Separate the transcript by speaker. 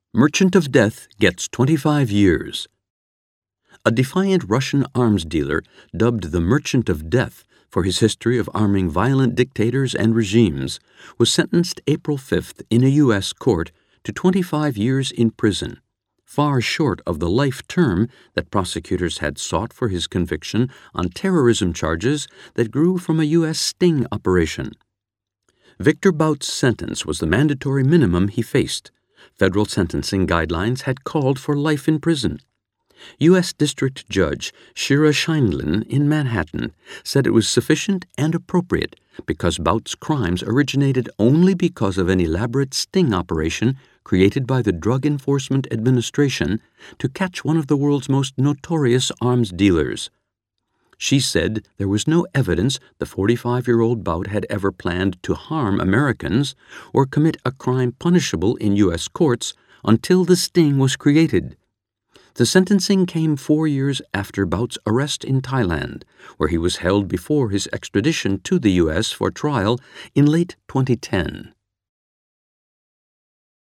Speaker 1: Merchant of Death gets 25 years. A defiant Russian arms dealer, dubbed the Merchant of Death for his history of arming violent dictators and regimes, was sentenced April 5th in a U.S. court to 25 years in prison, far short of the life term that prosecutors had sought for his conviction on terrorism charges that grew from a U.S. sting operation. Victor Bout's sentence was the mandatory minimum he faced. Federal sentencing guidelines had called for life in prison. U.S. District Judge Shira Scheindlin in Manhattan said it was sufficient and appropriate because Bout's crimes originated only because of an elaborate sting operation created by the Drug Enforcement Administration to catch one of the world's most notorious arms dealers. She said there was no evidence the 45-year-old Bout had ever planned to harm Americans or commit a crime punishable in U.S. courts until the sting was created. The sentencing came 4 years after Bout's arrest in Thailand, where he was held before his extradition to the U.S. for trial in late 2010.